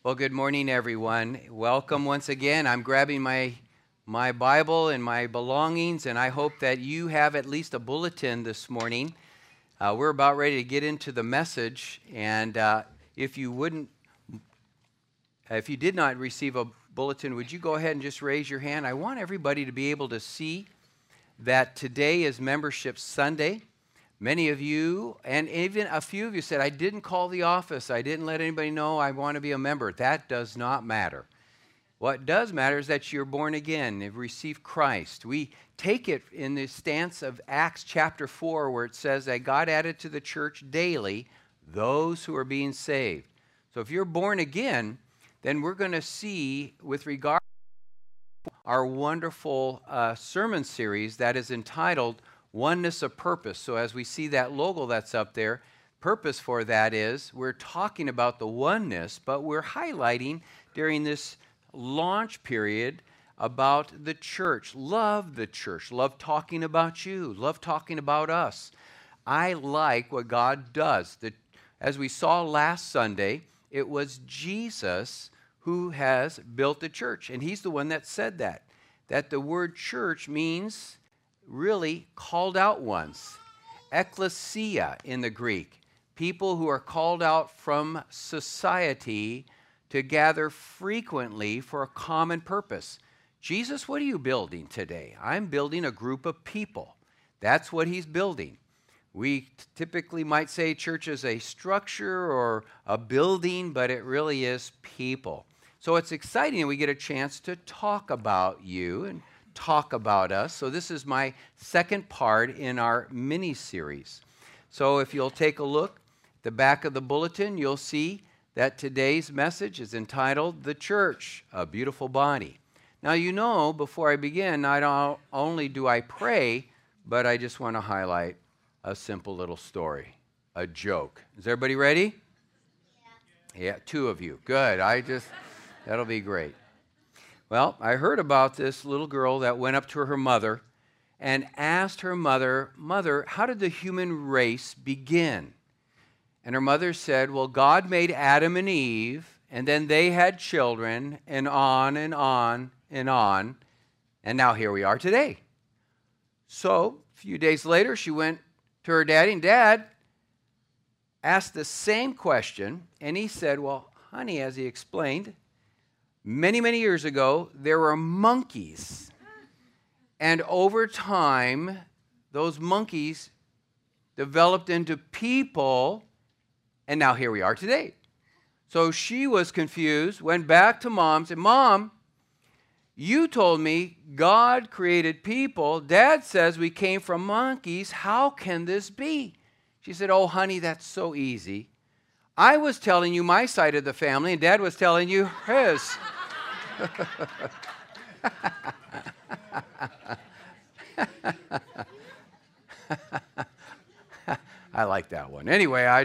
Well, good morning, everyone. Welcome once again. I'm grabbing my Bible and my belongings, and I hope that you have at least a bulletin this morning. We're about ready to get into the message, and if you did not receive a bulletin, would you go ahead and just raise your hand? I want everybody to be able to see that today is Membership Sunday. Many of you, and even a few of you said, I didn't call the office. I didn't let anybody know I want to be a member. That does not matter. What does matter is that you're born again, you've received Christ. We take it in the stance of Acts chapter 4, where it says that God added to the church daily those who are being saved. So if you're born again, then we're going to see, with regard to our wonderful sermon series that is entitled Oneness of Purpose. So as we see that logo that's up there, purpose for that is we're talking about the oneness, but we're highlighting during this launch period about the church. Love the church. Love talking about you. Love talking about us. I like what God does. As we saw last Sunday, it was Jesus who has built the church. And he's the one that said that the word church means really called out ones. Ecclesia in the Greek. People who are called out from society to gather frequently for a common purpose. Jesus, what are you building today? I'm building a group of people. That's what he's building. We typically might say church is a structure or a building, but it really is people. So it's exciting, and we get a chance to talk about you and talk about us. So this is my second part in our mini-series. So if you'll take a look at the back of the bulletin, you'll see that today's message is entitled The Church, a Beautiful Body. Now, you know, before I begin, not only do I pray, but I just want to highlight a simple little story, a joke. Is everybody ready? Yeah, two of you. Good. That'll be great. Well, I heard about this little girl that went up to her mother and asked her mother, Mother, how did the human race begin? And her mother said, well, God made Adam and Eve, and then they had children, and on and on and on, and now here we are today. So, a few days later, she went to her daddy, and Dad asked the same question, and he said, well, honey, as he explained, many, many years ago, there were monkeys. And over time, those monkeys developed into people, and now here we are today. So she was confused, went back to Mom, said, Mom, you told me God created people. Dad says we came from monkeys. How can this be? She said, oh, honey, that's so easy. I was telling you my side of the family, and Dad was telling you his. I like that one. Anyway,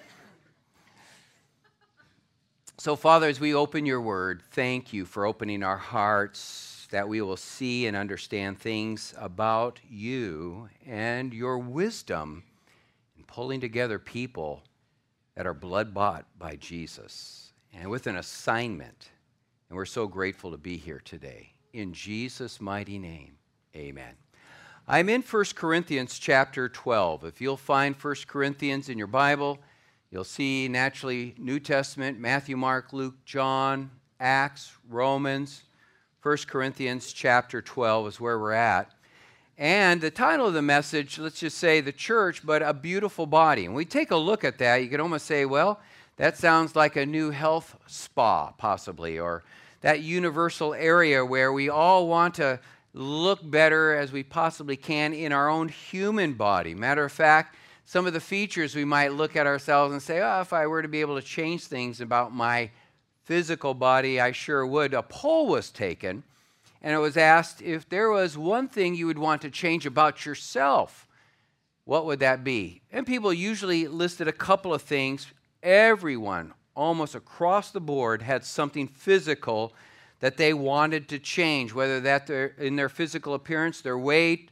So, Father, as we open your word, thank you for opening our hearts that we will see and understand things about you and your wisdom in pulling together people that are blood-bought by Jesus and with an assignment. And we're so grateful to be here today. In Jesus' mighty name, amen. I'm in 1 Corinthians chapter 12. If you'll find 1 Corinthians in your Bible, you'll see naturally New Testament, Matthew, Mark, Luke, John, Acts, Romans. 1 Corinthians chapter 12 is where we're at. And the title of the message, let's just say the church, but a beautiful body. And we take a look at that, you could almost say, well, that sounds like a new health spa, possibly, or that universal area where we all want to look better as we possibly can in our own human body. Matter of fact, some of the features we might look at ourselves and say, oh, if I were to be able to change things about my physical body, I sure would. A poll was taken, and it was asked if there was one thing you would want to change about yourself, what would that be? And people usually listed a couple of things. Everyone, almost across the board, had something physical that they wanted to change, whether that in their physical appearance, their weight,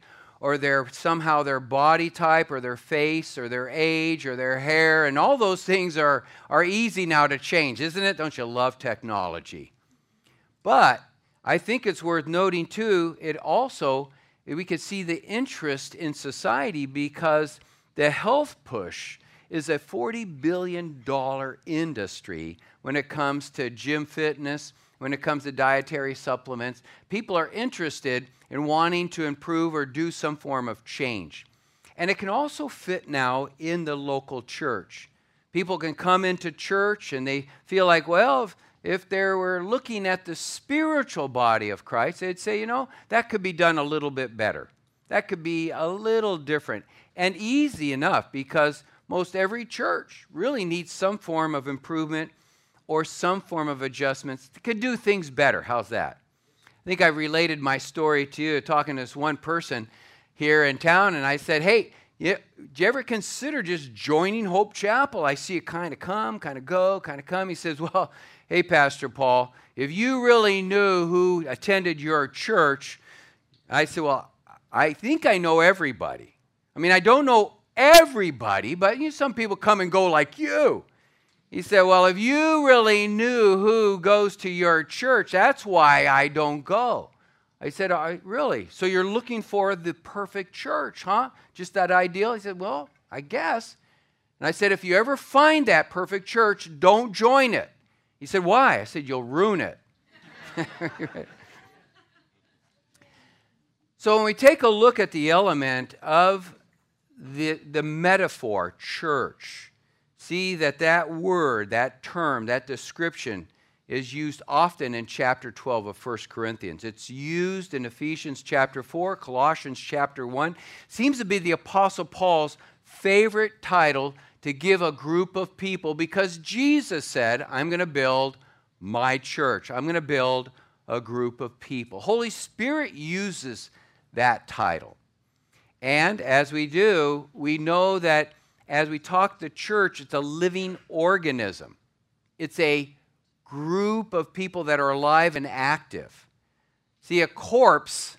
or somehow their body type or their face or their age or their hair, and all those things are easy now to change, isn't it? Don't you love technology? But I think it's worth noting too, we could see the interest in society because the health push is a $40 billion industry when it comes to gym fitness, when it comes to dietary supplements. People are interested in wanting to improve or do some form of change. And it can also fit now in the local church. People can come into church and they feel like, well, if they were looking at the spiritual body of Christ, they'd say, that could be done a little bit better. That could be a little different and easy enough because most every church really needs some form of improvement or some form of adjustments. It could do things better. How's that? I think I related my story to you, talking to this one person here in town, and I said, hey, do you ever consider just joining Hope Chapel? I see it kind of come, kind of go, kind of come. He says, well, hey, Pastor Paul, if you really knew who attended your church, I said, well, I think I know everybody. I mean, I don't know everybody, but some people come and go like you. He said, well, if you really knew who goes to your church, that's why I don't go. I said, really? So you're looking for the perfect church, huh? Just that ideal? He said, well, I guess. And I said, if you ever find that perfect church, don't join it. He said, why? I said, you'll ruin it. So when we take a look at the element of the metaphor, church, see that word, that term, that description is used often in chapter 12 of 1 Corinthians. It's used in Ephesians chapter 4, Colossians chapter 1. Seems to be the Apostle Paul's favorite title to give a group of people because Jesus said, I'm going to build my church. I'm going to build a group of people. Holy Spirit uses that title. And as we do, we know that as we talk the church, it's a living organism. It's a group of people that are alive and active. See, a corpse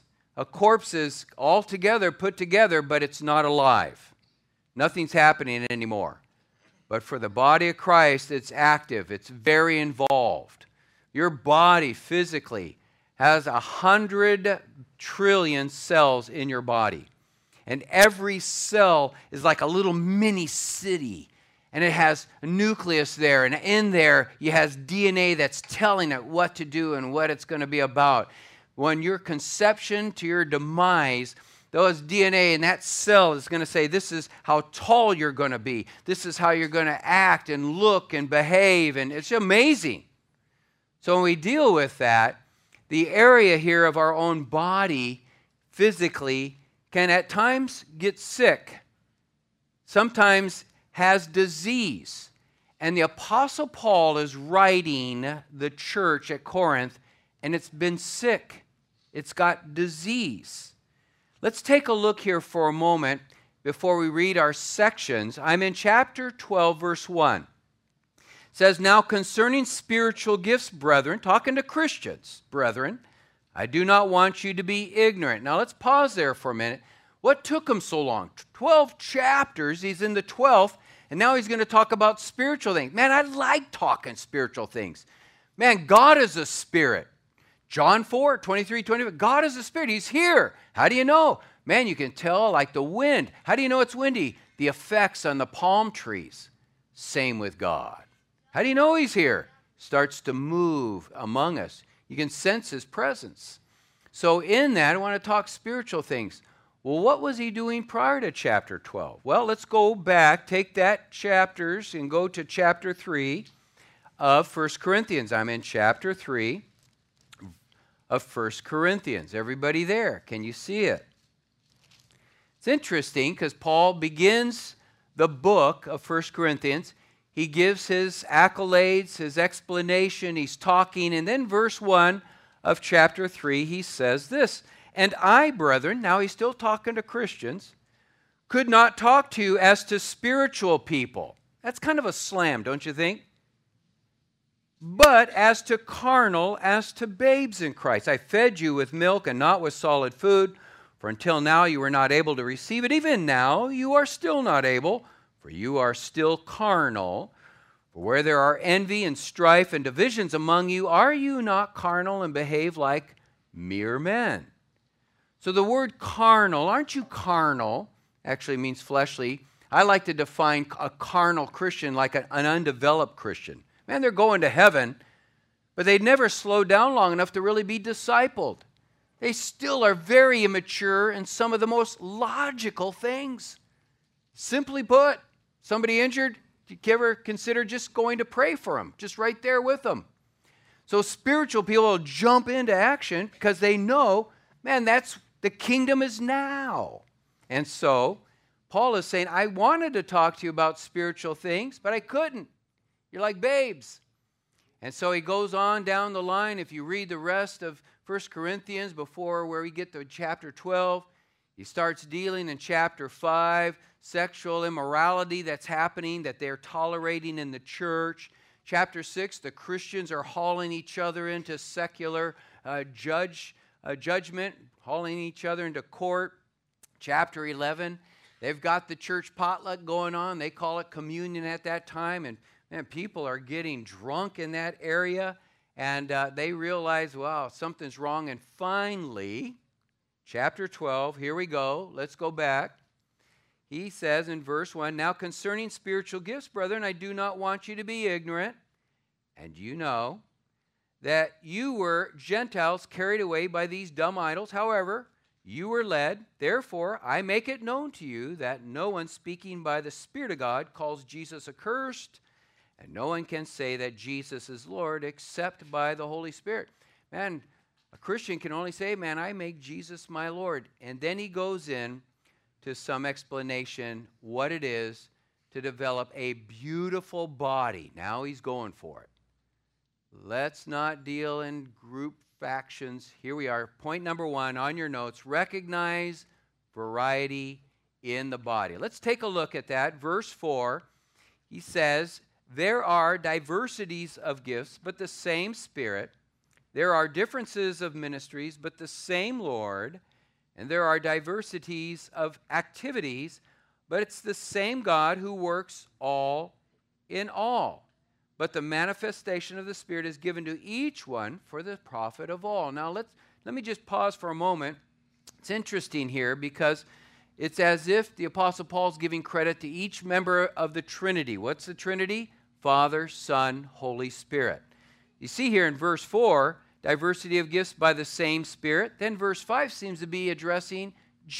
is all together, put together, but it's not alive. Nothing's happening anymore. But for the body of Christ, it's active. It's very involved. Your body physically has 100 trillion cells in your body. And every cell is like a little mini city. And it has a nucleus there. And in there, it has DNA that's telling it what to do and what it's going to be about. When your conception to your demise, those DNA in that cell is going to say, this is how tall you're going to be. This is how you're going to act and look and behave. And it's amazing. So when we deal with that, the area here of our own body physically can at times get sick, sometimes has disease. And the Apostle Paul is writing the church at Corinth, and it's been sick. It's got disease. Let's take a look here for a moment before we read our sections. I'm in chapter 12, verse 1. It says, now concerning spiritual gifts, brethren, talking to Christians, brethren, I do not want you to be ignorant. Now let's pause there for a minute. What took him so long? 12 chapters, he's in the 12th, and now he's going to talk about spiritual things. Man, I like talking spiritual things. Man, God is a spirit. John 4, 23, 25, God is a spirit. He's here. How do you know? Man, you can tell like the wind. How do you know it's windy? The effects on the palm trees. Same with God. How do you know he's here? Starts to move among us. You can sense his presence. So in that, I want to talk spiritual things. Well, what was he doing prior to chapter 12? Well, let's go back, take that chapters and go to chapter 3 of 1 Corinthians. I'm in chapter 3 of 1 Corinthians. Everybody there, can you see it? It's interesting because Paul begins the book of 1 Corinthians. He gives his accolades, his explanation, he's talking, and then verse 1 of chapter 3, he says this, and I, brethren, now he's still talking to Christians, could not talk to you as to spiritual people. That's kind of a slam, don't you think? But as to carnal, as to babes in Christ. I fed you with milk and not with solid food, For until now you were not able to receive it. Even now you are still not able, for you are still carnal. For where there are envy and strife and divisions among you, are you not carnal and behave like mere men? So the word carnal, aren't you carnal, actually means fleshly. I like to define a carnal Christian like an undeveloped Christian. Man, they're going to heaven, but they never slowed down long enough to really be discipled. They still are very immature in some of the most logical things. Simply put, somebody injured, you ever consider just going to pray for them, just right there with them? So spiritual people will jump into action because they know, man, the kingdom is now. And so Paul is saying, I wanted to talk to you about spiritual things, but I couldn't. You're like babes. And so he goes on down the line. If you read the rest of 1 Corinthians before where we get to chapter 12, he starts dealing in chapter 5, sexual immorality that's happening, that they're tolerating in the church. Chapter 6, the Christians are hauling each other into secular judgment, hauling each other into court. Chapter 11, they've got the church potluck going on. They call it communion at that time. And man, people are getting drunk in that area. And they realize, wow, something's wrong. And finally, chapter 12, here we go. Let's go back. He says in verse 1, now concerning spiritual gifts, brethren, I do not want you to be ignorant. And you know that you were Gentiles carried away by these dumb idols. However, you were led. Therefore, I make it known to you that no one speaking by the Spirit of God calls Jesus accursed, and no one can say that Jesus is Lord except by the Holy Spirit. Man, a Christian can only say, man, I make Jesus my Lord. And then he goes in to some explanation what it is to develop a beautiful body. Now he's going for it. Let's not deal in group factions. Here we are. Point number 1 on your notes. Recognize variety in the body. Let's take a look at that. Verse 4, he says, there are diversities of gifts, but the same Spirit. There are differences of ministries, but the same Lord. And there are diversities of activities, but it's the same God who works all in all. But the manifestation of the Spirit is given to each one for the profit of all. Now let me just pause for a moment. It's interesting here because it's as if the Apostle Paul's giving credit to each member of the Trinity. What's the Trinity? Father, Son, Holy Spirit. You see here in verse 4, diversity of gifts by the same Spirit. Then verse 5 seems to be addressing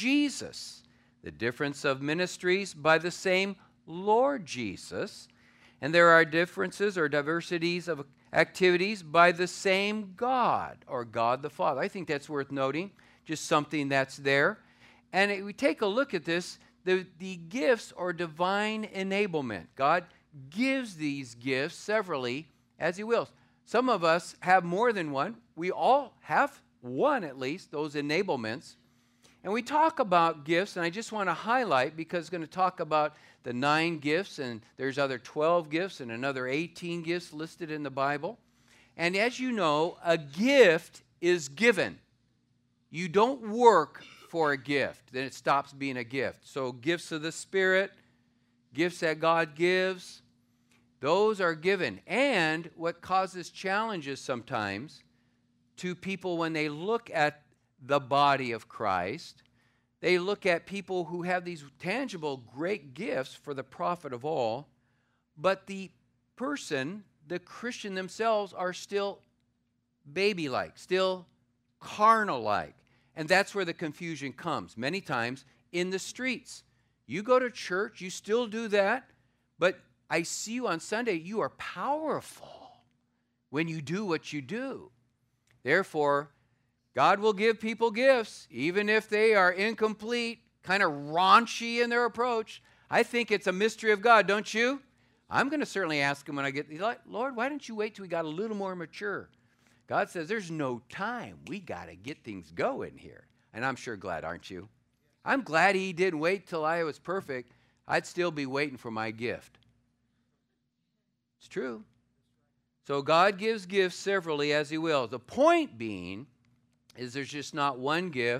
Jesus. The difference of ministries by the same Lord Jesus. And there are differences or diversities of activities by the same God, or God the Father. I think that's worth noting, just something that's there. And we take a look at this, the gifts or divine enablement. God gives these gifts severally as he wills. Some of us have more than one. We all have one at least, those enablements. And we talk about gifts, and I just want to highlight because it's going to talk about the 9 gifts, and there's other 12 gifts and another 18 gifts listed in the Bible. And as you know, a gift is given. You don't work for a gift, then it stops being a gift. So gifts of the Spirit, gifts that God gives, those are given. And what causes challenges sometimes to people when they look at the body of Christ, they look at people who have these tangible, great gifts for the profit of all, but the person, the Christian themselves, are still baby-like, still carnal-like. And that's where the confusion comes, many times in the streets. You go to church, you still do that, but I see you on Sunday, you are powerful when you do what you do. Therefore, God will give people gifts, even if they are incomplete, kind of raunchy in their approach. I think it's a mystery of God, don't you? I'm going to certainly ask him when I get, Lord, why didn't you wait till we got a little more mature? God says, there's no time. We got to get things going here. And I'm sure glad, aren't you? I'm glad he didn't wait till I was perfect. I'd still be waiting for my gift. It's true. So God gives gifts severally as he will. The point being is there's just not one gift.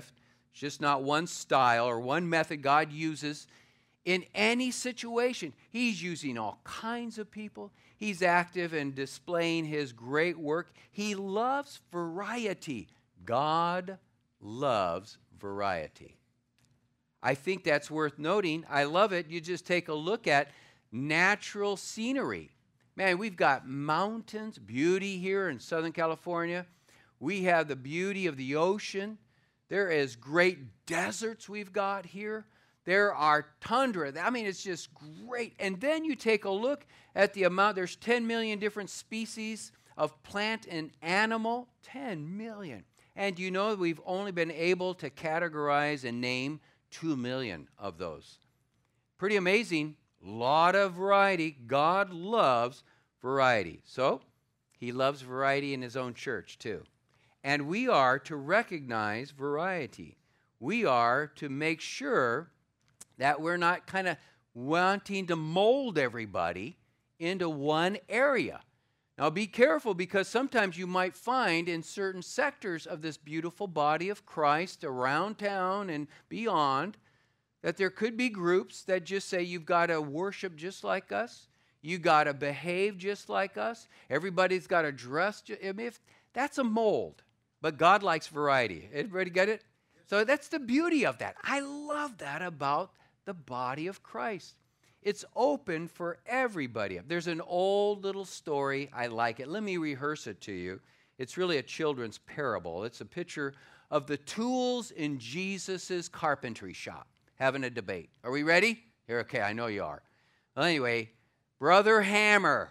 It's just not one style or one method God uses in any situation. He's using all kinds of people. He's active in displaying his great work. He loves variety. God loves variety. I think that's worth noting. I love it. You just take a look at natural scenery. Man, we've got mountains, beauty here in Southern California. We have the beauty of the ocean. There is great deserts we've got here. There are tundra. I mean, it's just great. And then you take a look at the amount. There's 10 million different species of plant and animal. 10 million. And you know we've only been able to categorize and name 2 million of those. Pretty amazing. Lot of variety. God loves variety. So he loves variety in his own church too. And we are to recognize variety. We are to make sure that we're not kind of wanting to mold everybody into one area. Now be careful, because sometimes you might find in certain sectors of this beautiful body of Christ around town and beyond that there could be groups that just say you've got to worship just like us. You got to behave just like us. Everybody's got to dress. I mean, that's a mold. But God likes variety. Everybody get it? So that's the beauty of that. I love that about the body of Christ. It's open for everybody. There's an old little story. I like it. Let me rehearse it to you. It's really a children's parable. It's a picture of the tools in Jesus' carpentry shop having a debate. Are we ready? Here, okay, I know you are. Well, anyway, Brother Hammer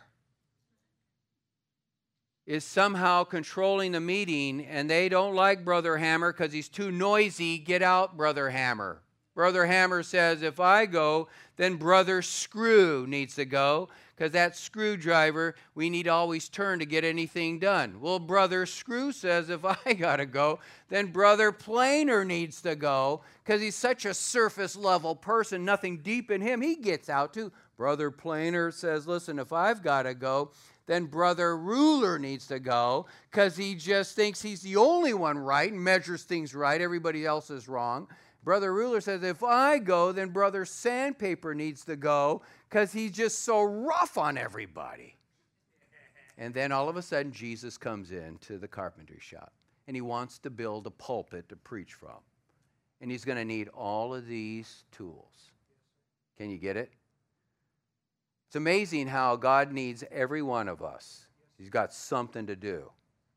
is somehow controlling the meeting, and they don't like Brother Hammer because he's too noisy. Get out, Brother Hammer. Brother Hammer says, if I go, then Brother Screw needs to go, because that screwdriver we need to always turn to get anything done. Well, Brother Screw says, if I got to go, then Brother Planer needs to go, because he's such a surface level person, nothing deep in him. He gets out too. Brother Planer says, listen, if I've got to go, then Brother Ruler needs to go, because he just thinks he's the only one right and measures things right. Everybody else is wrong. Brother Ruler says, if I go, then Brother Sandpaper needs to go, because he's just so rough on everybody. And then all of a sudden, Jesus comes into the carpentry shop, and he wants to build a pulpit to preach from. And he's going to need all of these tools. Can you get it? It's amazing how God needs every one of us. He's got something to do.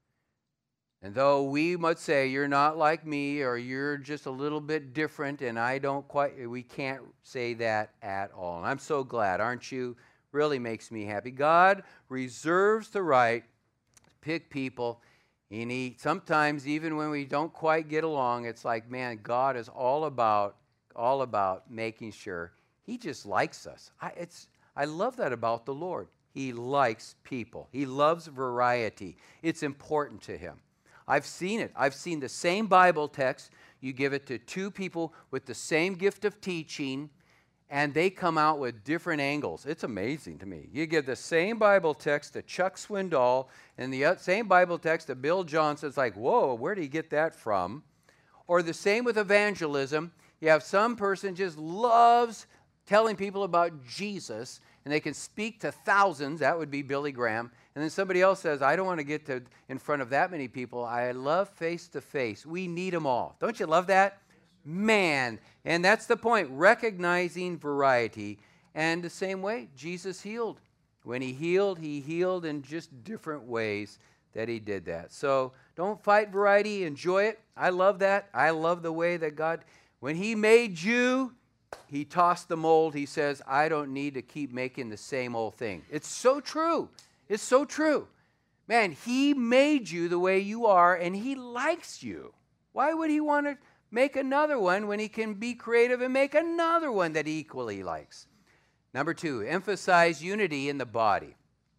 And though we might say, you're not like me, or you're just a little bit different, and we can't say that at all. And I'm so glad, aren't you? Really makes me happy. God reserves the right to pick people, and sometimes even when we don't quite get along, it's like, man, God is all about making sure he just likes us. I love that about the Lord. He likes people. He loves variety. It's important to him. I've seen it. I've seen the same Bible text. You give it to two people with the same gift of teaching, and they come out with different angles. It's amazing to me. You give the same Bible text to Chuck Swindoll and the same Bible text to Bill Johnson. It's like, whoa, where did he get that from? Or the same with evangelism. You have some person just loves telling people about Jesus, and they can speak to thousands. That would be Billy Graham. And then somebody else says, I don't want to get in front of that many people. I love face-to-face. We need them all. Don't you love that? Man. And that's the point, recognizing variety. And the same way, Jesus healed. When he healed in just different ways that he did that. So don't fight variety. Enjoy it. I love that. I love the way that God, when he made you, he tossed the mold. He says, I don't need to keep making the same old thing. It's so true. It's so true. Man, he made you the way you are, and he likes you. Why would he want to make another one when he can be creative and make another one that he equally likes? Number 2, emphasize unity in the body.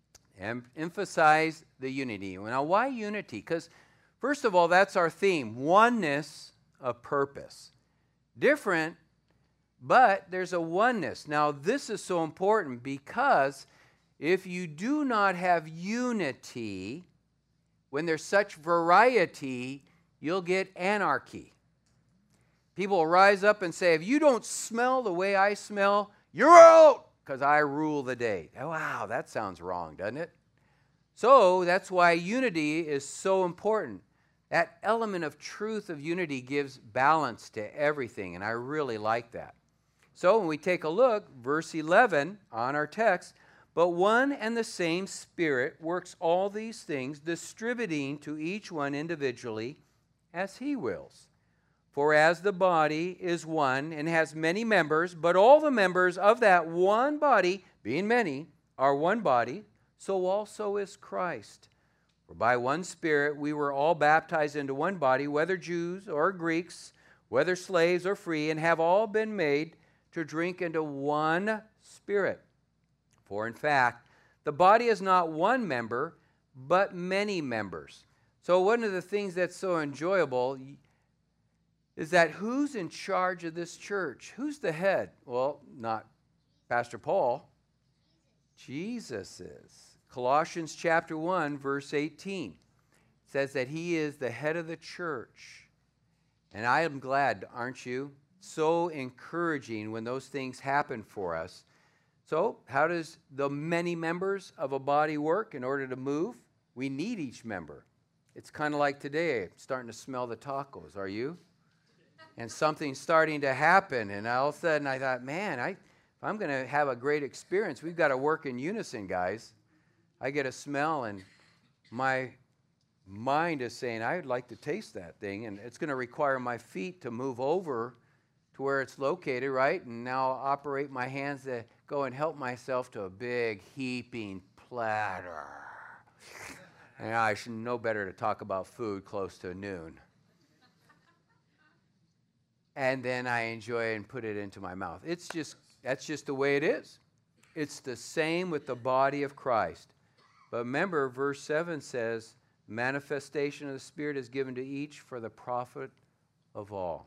Emphasize the unity. Now, why unity? Because, first of all, that's our theme, oneness of purpose. Different, but there's a oneness. Now, this is so important because if you do not have unity, when there's such variety, you'll get anarchy. People will rise up and say, if you don't smell the way I smell, you're out, because I rule the day. Wow, that sounds wrong, doesn't it? So that's why unity is so important. That element of truth of unity gives balance to everything, and I really like that. So when we take a look, verse 11 on our text, but one and the same Spirit works all these things, distributing to each one individually as He wills. For as the body is one and has many members, but all the members of that one body, being many, are one body, so also is Christ. For by one Spirit we were all baptized into one body, whether Jews or Greeks, whether slaves or free, and have all been made to drink into one Spirit. For in fact, the body is not one member, but many members. So one of the things that's so enjoyable is that who's in charge of this church? Who's the head? Well, not Pastor Paul. Jesus is. Colossians chapter 1, verse 18 says that He is the head of the church. And I am glad, aren't you? So encouraging when those things happen for us. So how does the many members of a body work in order to move? We need each member. It's kind of like today, I'm starting to smell the tacos. Are you? And something's starting to happen. And all of a sudden I thought, man, if I'm going to have a great experience, we've got to work in unison, guys. I get a smell and my mind is saying, I'd like to taste that thing. And it's going to require my feet to move over to where it's located, right? And now I'll operate my hands to go and help myself to a big heaping platter. And I should know better to talk about food close to noon. And then I enjoy it and put it into my mouth. That's just the way it is. It's the same with the body of Christ. But remember, verse 7 says, manifestation of the Spirit is given to each for the profit of all.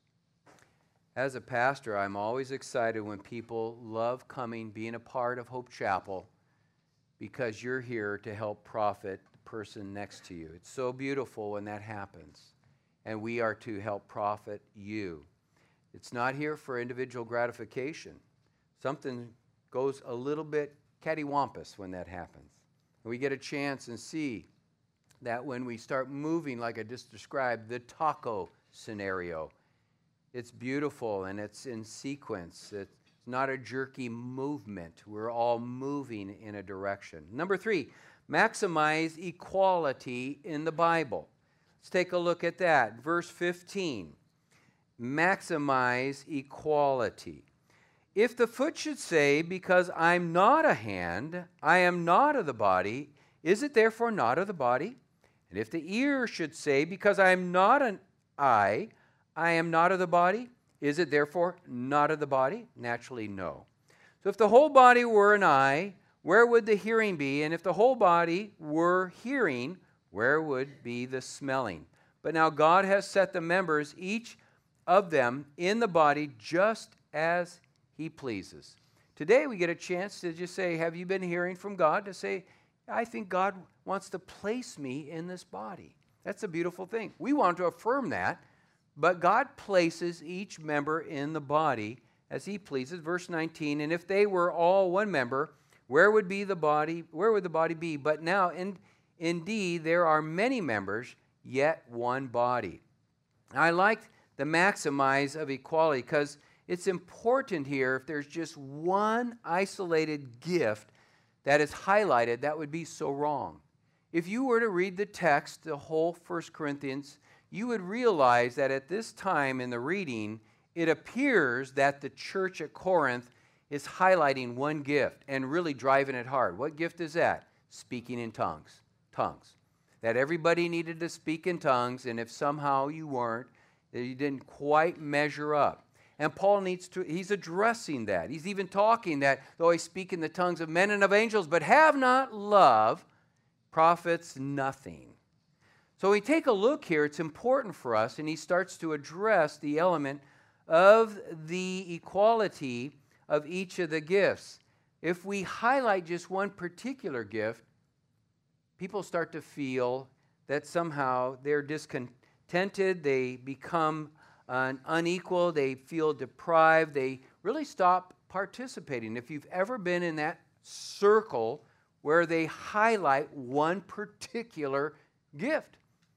As a pastor, I'm always excited when people love coming, being a part of Hope Chapel, because you're here to help profit the person next to you. It's so beautiful when that happens. And we are to help profit you. It's not here for individual gratification. Something goes a little bit cattywampus when that happens. And we get a chance and see that when we start moving, like I just described, the taco scenario, it's beautiful and it's in sequence. It's not a jerky movement. We're all moving in a direction. Number 3, maximize equality in the Bible. Let's take a look at that. Verse 15, maximize equality. If the foot should say, because I'm not a hand, I am not of the body, is it therefore not of the body? And if the ear should say, because I am not an eye, I am not of the body, is it therefore not of the body? Naturally, no. So if the whole body were an eye, where would the hearing be? And if the whole body were hearing, where would be the smelling? But now God has set the members, each of them, in the body just as He pleases. Today we get a chance to just say, have you been hearing from God? To say, I think God wants to place me in this body. That's a beautiful thing. We want to affirm that, but God places each member in the body as He pleases. Verse 19, and if they were all one member, where would the body be? But now, indeed, there are many members, yet one body. I like the maximize of equality because it's important here. If there's just one isolated gift that is highlighted, that would be so wrong. If you were to read the text, the whole 1 Corinthians, you would realize that at this time in the reading, it appears that the church at Corinth is highlighting one gift and really driving it hard. What gift is that? Speaking in tongues. Tongues. That everybody needed to speak in tongues, and if somehow you weren't, that you didn't quite measure up. And Paul he's addressing that. He's even talking that, though I speak in the tongues of men and of angels, but have not love, profits nothing. So we take a look here, it's important for us, and he starts to address the element of the equality of each of the gifts. If we highlight just one particular gift, people start to feel that somehow they're discontented, they become unequal, they feel deprived, they really stop participating. If you've ever been in that circle where they highlight one particular gift,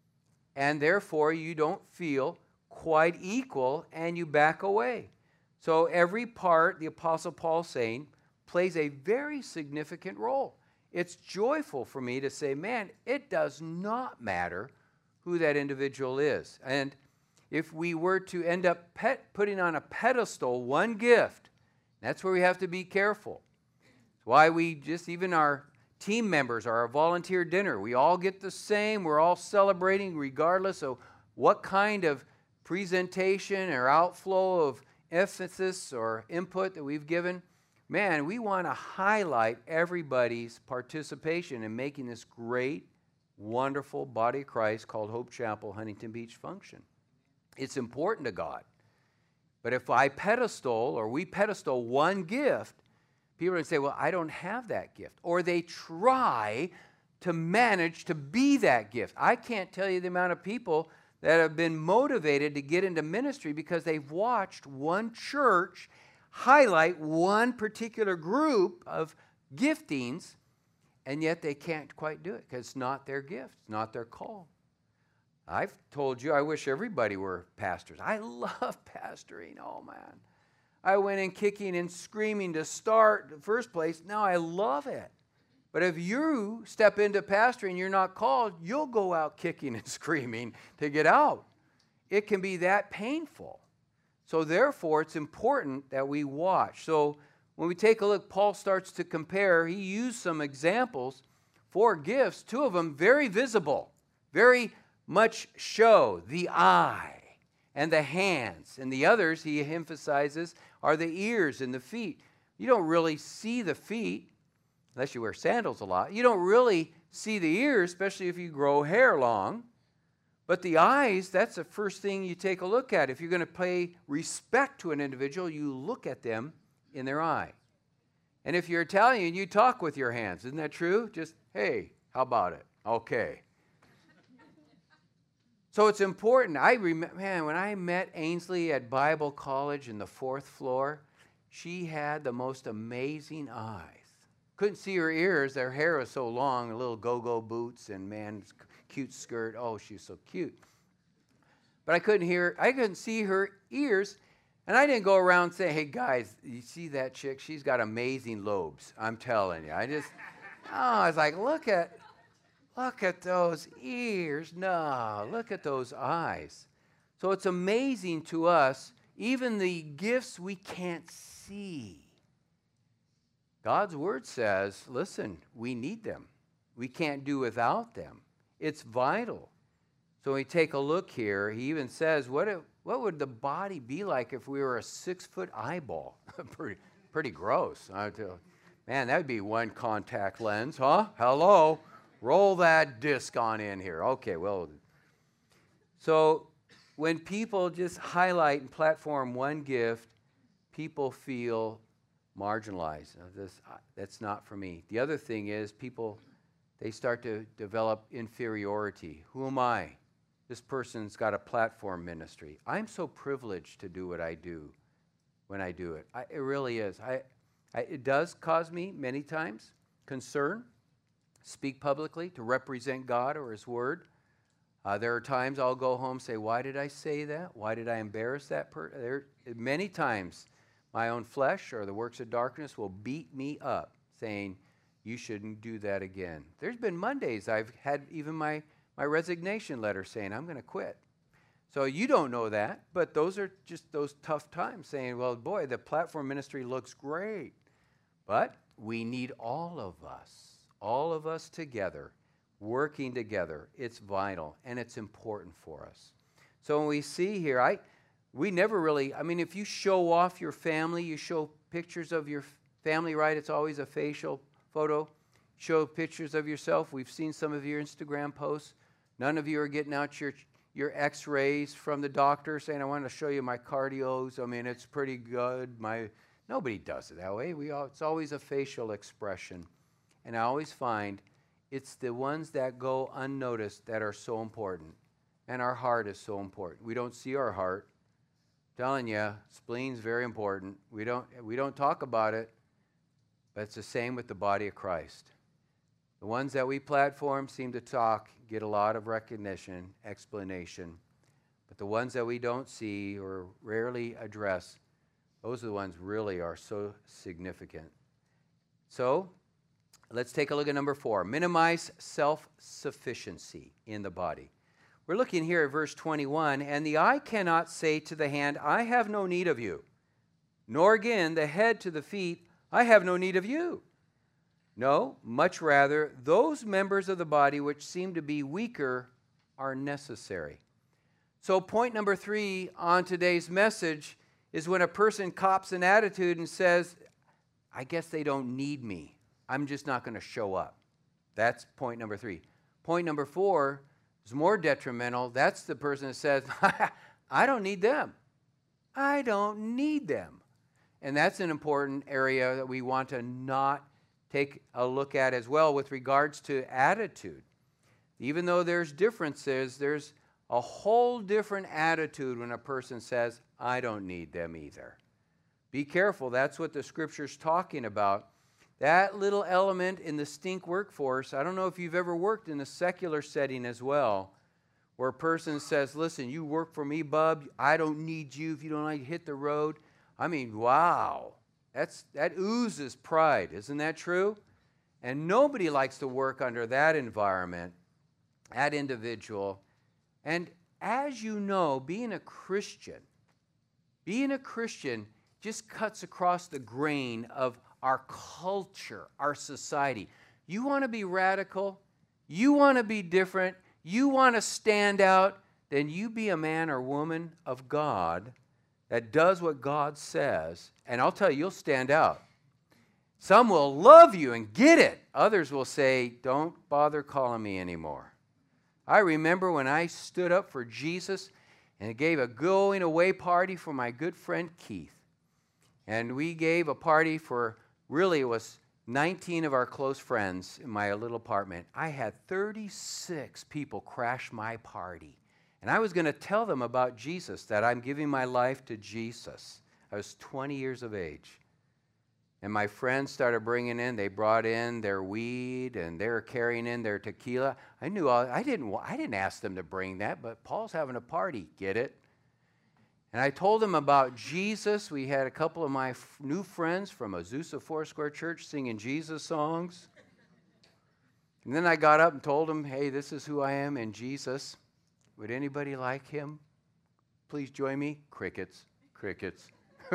and therefore you don't feel quite equal and you back away. So every part, the Apostle Paul saying, plays a very significant role. It's joyful for me to say, man, it does not matter who that individual is. And if we were to end up putting on a pedestal one gift, that's where we have to be careful. That's why we just, even our team members, our volunteer dinner, we all get the same. We're all celebrating regardless of what kind of presentation or outflow of emphasis or input that we've given. Man, we want to highlight everybody's participation in making this great, wonderful body of Christ called Hope Chapel Huntington Beach function. It's important to God. But if I pedestal or we pedestal one gift, people are going to say, well, I don't have that gift. Or they try to manage to be that gift. I can't tell you the amount of people that have been motivated to get into ministry because they've watched one church highlight one particular group of giftings, and yet they can't quite do it because it's not their gift, it's not their call. I've told you I wish everybody were pastors. I love pastoring. Oh, man. I went in kicking and screaming to start the first place. Now I love it. But if you step into pastoring, you're not called, you'll go out kicking and screaming to get out. It can be that painful. So therefore, it's important that we watch. So when we take a look, Paul starts to compare. He used some examples for gifts, two of them very visible, very much show, the eye and the hands. And the others, he emphasizes, are the ears and the feet. You don't really see the feet unless you wear sandals a lot. You don't really see the ears, especially if you grow hair long. But the eyes, that's the first thing you take a look at. If you're going to pay respect to an individual, you look at them in their eye. And if you're Italian, you talk with your hands. Isn't that true? Just, hey, how about it? Okay. So it's important. I remember, man, when I met Ainsley at Bible College in the 4th floor, she had the most amazing eyes. Couldn't see her ears. Her hair was so long, little go-go boots and, man, cute skirt. Oh, she's so cute. But I couldn't see her ears, and I didn't go around saying, hey, guys, you see that chick? She's got amazing lobes. I'm telling you. I was like, look at those ears. No, look at those eyes. So it's amazing to us, even the gifts we can't see. God's word says, listen, we need them. We can't do without them. It's vital. So when we take a look here, he even says, what would the body be like if we were a 6-foot eyeball? pretty gross. Man, that would be one contact lens, huh? Hello? Roll that disc on in here. Okay, well. So when people just highlight and platform one gift, people feel marginalized. That's not for me. The other thing is people, they start to develop inferiority. Who am I? This person's got a platform ministry. I'm so privileged to do what I do when I do it. It really is. It does cause me many times concern, speak publicly to represent God or His Word. There are times I'll go home and say, why did I say that? Why did I embarrass that person? Many times my own flesh or the works of darkness will beat me up saying, you shouldn't do that again. There's been Mondays I've had even my resignation letter saying I'm going to quit. So you don't know that, but those are just those tough times saying, well, boy, the platform ministry looks great. But we need all of us together, working together. It's vital, and it's important for us. So when we see here, we never really, if you show off your family, you show pictures of your family, right? It's always a facial photo. Show pictures of yourself. We've seen some of your Instagram posts. None of you are getting out your x-rays from the doctor saying, I want to show you my cardios. It's pretty good. Nobody does it that way. It's always a facial expression. And I always find it's the ones that go unnoticed that are so important. And our heart is so important. We don't see our heart Telling you, spleen's very important. We don't talk about it, but it's the same with the body of Christ. The ones that we platform seem to talk, get a lot of recognition, explanation, but the ones that we don't see or rarely address, those are the ones really are so significant. So, let's take a look at number 4. Minimize self-sufficiency in the body. We're looking here at verse 21, and the eye cannot say to the hand, I have no need of you, nor again the head to the feet, I have no need of you. No, much rather, those members of the body which seem to be weaker are necessary. So point number 3 on today's message is when a person cops an attitude and says, I guess they don't need me. I'm just not going to show up. That's point number 3. Point number 4 is more detrimental. That's the person that says, I don't need them. I don't need them. And that's an important area that we want to not take a look at as well with regards to attitude. Even though there's differences, there's a whole different attitude when a person says, I don't need them either. Be careful. That's what the Scripture's talking about. That little element in the stink workforce, I don't know if you've ever worked in a secular setting as well, where a person says, listen, you work for me, bub. I don't need you if you don't like to hit the road. I mean, wow. That oozes pride. Isn't that true? And nobody likes to work under that environment, that individual. And as you know, being a Christian just cuts across the grain of our culture, our society. You want to be radical, you want to be different, you want to stand out, then you be a man or woman of God that does what God says, and I'll tell you, you'll stand out. Some will love you and get it. Others will say, don't bother calling me anymore. I remember when I stood up for Jesus and gave a going away party for my good friend Keith. And we gave a party for, really it was 19 of our close friends in my little apartment. I had 36 people crash my party. And I was going to tell them about Jesus, that I'm giving my life to Jesus. I was 20 years of age. And my friends started bringing in, they brought in their weed and they were carrying in their tequila. I didn't ask them to bring that, but Paul's having a party, get it? And I told them about Jesus. We had a couple of my new friends from Azusa Foursquare Church singing Jesus songs. And then I got up and told them, hey, this is who I am in Jesus. Would anybody like him? Please join me. Crickets, crickets.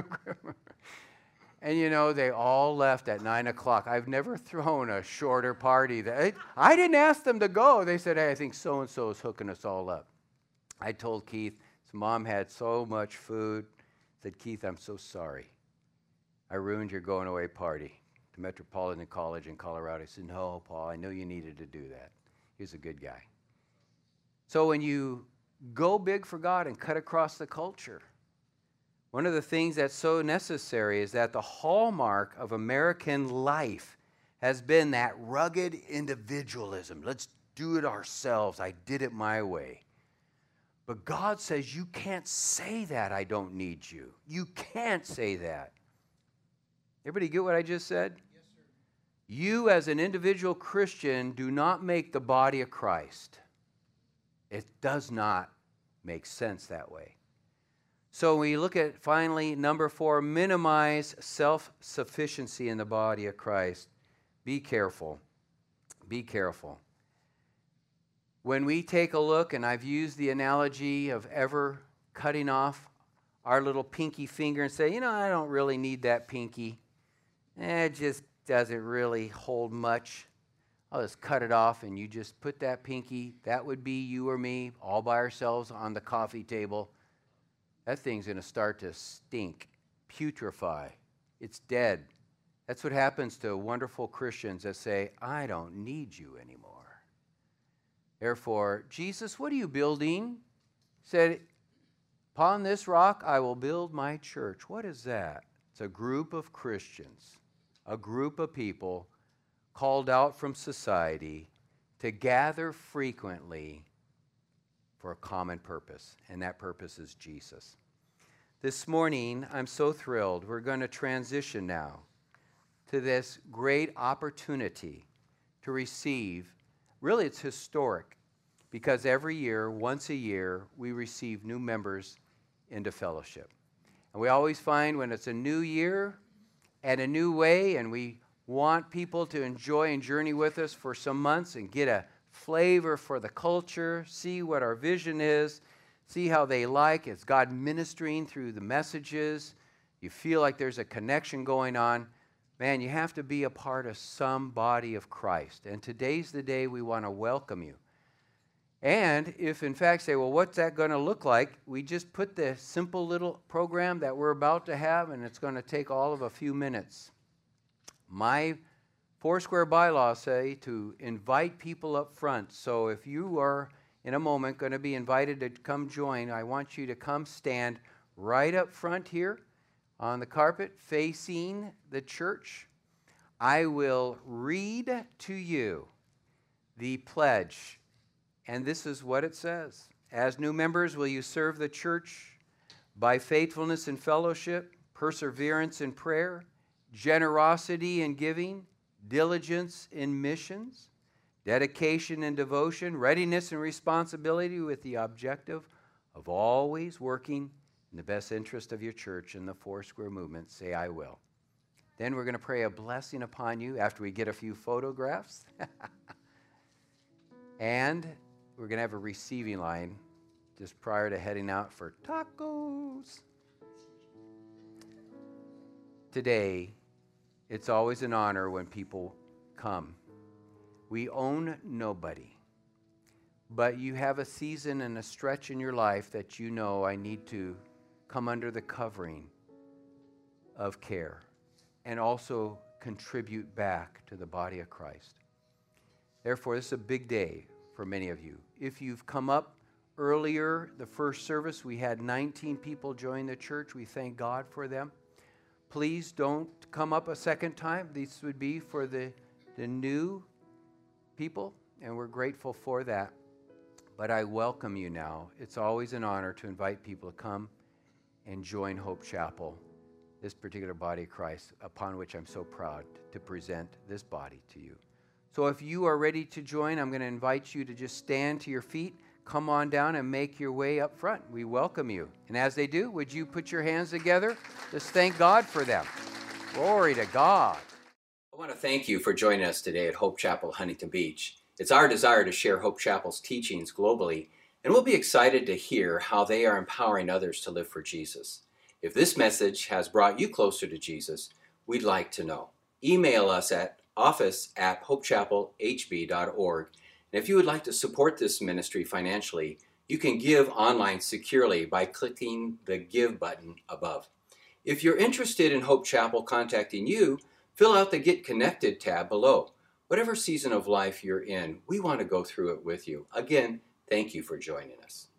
And you know, they all left at 9 o'clock. I've never thrown a shorter party. I didn't ask them to go. They said, hey, I think so-and-so is hooking us all up. I told Keith, his mom had so much food. I said, Keith, I'm so sorry. I ruined your going away party to Metropolitan College in Colorado. He said, no, Paul, I know you needed to do that. He was a good guy. So when you go big for God and cut across the culture, one of the things that's so necessary is that the hallmark of American life has been that rugged individualism. Let's do it ourselves. I did it my way. But God says you can't say that, I don't need you. You can't say that. Everybody get what I just said? Yes, sir. You as an individual Christian do not make the body of Christ. It does not make sense that way. So we look at, finally, number 4, minimize self-sufficiency in the body of Christ. Be careful. Be careful. When we take a look, and I've used the analogy of ever cutting off our little pinky finger and say, you know, I don't really need that pinky. It just doesn't really hold much. I'll just cut it off, and you just put that pinky, that would be you or me, all by ourselves on the coffee table. That thing's going to start to stink, putrefy. It's dead. That's what happens to wonderful Christians that say, I don't need you anymore. Therefore, Jesus, what are you building? He said, upon this rock I will build my church. What is that? It's a group of Christians, a group of people called out from society to gather frequently for a common purpose, and that purpose is Jesus. This morning, I'm so thrilled. We're going to transition now to this great opportunity to receive. Really, it's historic because every year, once a year, we receive new members into fellowship. And we always find when it's a new year and a new way, and we want people to enjoy and journey with us for some months and get a flavor for the culture, see what our vision is, see how they like. Is God ministering through the messages? You feel like there's a connection going on. Man, you have to be a part of some body of Christ. And today's the day we want to welcome you. And if in fact say, well, what's that going to look like? We just put the simple little program that we're about to have, and it's going to take all of a few minutes. My Foursquare bylaws say to invite people up front. So if you are in a moment going to be invited to come join, I want you to come stand right up front here on the carpet facing the church. I will read to you the pledge, and this is what it says. As new members, will you serve the church by faithfulness in fellowship, perseverance in prayer, generosity in giving, diligence in missions, dedication and devotion, readiness and responsibility with the objective of always working in the best interest of your church and the Foursquare movement? Say, I will. Then we're going to pray a blessing upon you after we get a few photographs. And we're going to have a receiving line just prior to heading out for tacos. Today, it's always an honor when people come. We own nobody, but you have a season and a stretch in your life that you know I need to come under the covering of care and also contribute back to the body of Christ. Therefore, this is a big day for many of you. If you've come up earlier, the first service, we had 19 people join the church. We thank God for them. Please don't come up a second time. These would be for the new people, and we're grateful for that. But I welcome you now. It's always an honor to invite people to come and join Hope Chapel, this particular body of Christ, upon which I'm so proud to present this body to you. So if you are ready to join, I'm going to invite you to just stand to your feet, come on down and make your way up front. We welcome you. And as they do, would you put your hands together? Just thank God for them. Glory to God. I want to thank you for joining us today at Hope Chapel, Huntington Beach. It's our desire to share Hope Chapel's teachings globally, and we'll be excited to hear how they are empowering others to live for Jesus. If this message has brought you closer to Jesus, we'd like to know. Email us at office@hopechapelhb.org. And if you would like to support this ministry financially, you can give online securely by clicking the Give button above. If you're interested in Hope Chapel contacting you, fill out the Get Connected tab below. Whatever season of life you're in, we want to go through it with you. Again, thank you for joining us.